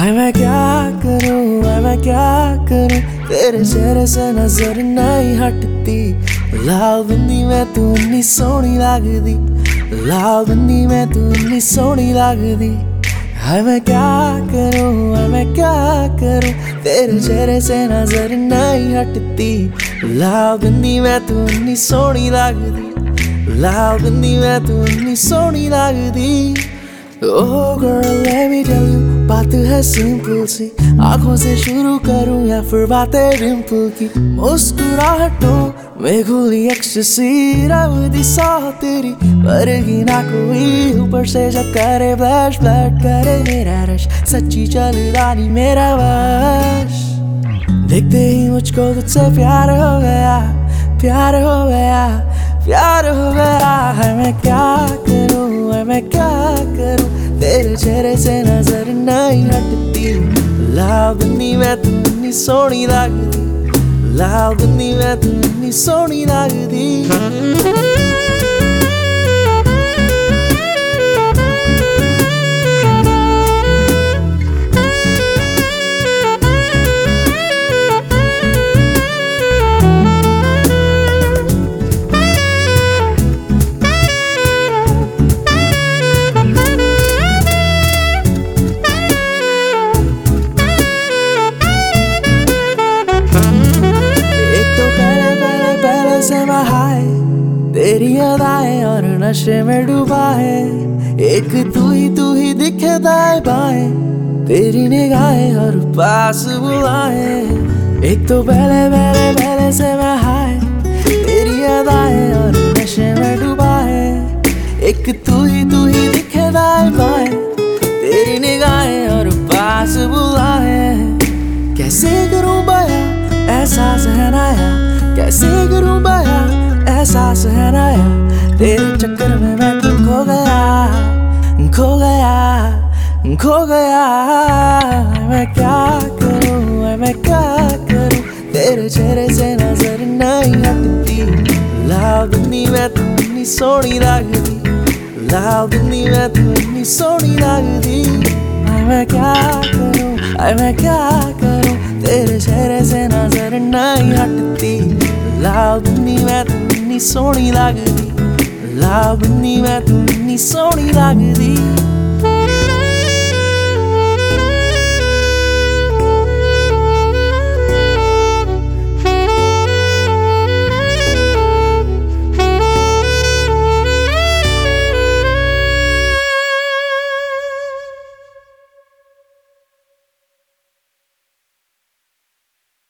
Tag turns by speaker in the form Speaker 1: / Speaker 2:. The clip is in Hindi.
Speaker 1: हाय मैं क्या करूं, हाय मैं क्या करूं, तेरे चेहरे से नजर नहीं हटती। लाल बिंदी में तू इन्नी सोहनी लगदी, लाल बिंदी में तू इन्नी सोहनी लगदी। हाय मैं क्या करूं, हाय मैं क्या करूं, तेरे चेहरे से नजर नहीं हटती। लाल बिंदी में तू इन्नी सोहनी लगदी, लाल बिंदी में तू इन्नी सोहनी लगदी। Oh girl, let me tell you, बात है सिंपल सी, आंखों से शुरू करूं या फिर बातें डिंपल की। मुस्कुराहटों में घुली एक्सटेसी, रब दी सा तेरी वर्गी ना कोई। ऊपर से जब करे ब्लश ब्लड करे मेरा रश, सच्ची चलदा नहीं मेरा वश। देखते ही मुझको तुझसे प्यार हो गया, प्यार हो गया, प्यार हो गया। है मैं क्या करूं, है मैं क्या करूं, तेरे चेहरे से नजर नहीं हटती। लाल बिंदी में तू इन्नी सोहनी लगदी, लाल बिंदी में तू इन्नी सोहनी लगदी। से मैं हाय तेरी अदाएं और नशे में डूबा है। एक तू ही दिखे दाएं बाएं, तेरी निगाहें और पास बुलाए। एक तो पहले से मैं हाय तेरी अदाएं और नशे में डूबा है। एक तू ही दिखे दाएं बाएं, तेरी निगाहें और पास बुलाए। कैसे करूं बयां एहसास है नया, कैसे करूं बयां एहसास है नया। तेरे चक्कर में मैं तो खो गया, खो गया, खो गया। मैं क्या करूं, मैं क्या करूं, तेरे चेहरे से नजर नहीं हटती। लाल बिंदी में तू इन्नी सोहनी लगदी, लाल बिंदी में तू इन्नी सोहनी लगदी। मैं क्या करूं, मैं क्या करूं, तेरे चेहरे से नजर नहीं हटती। लाल बिंदी में तू इन्नी सोहनी लगदी, लाल बिंदी में तू इन्नी सोहनी लगदी।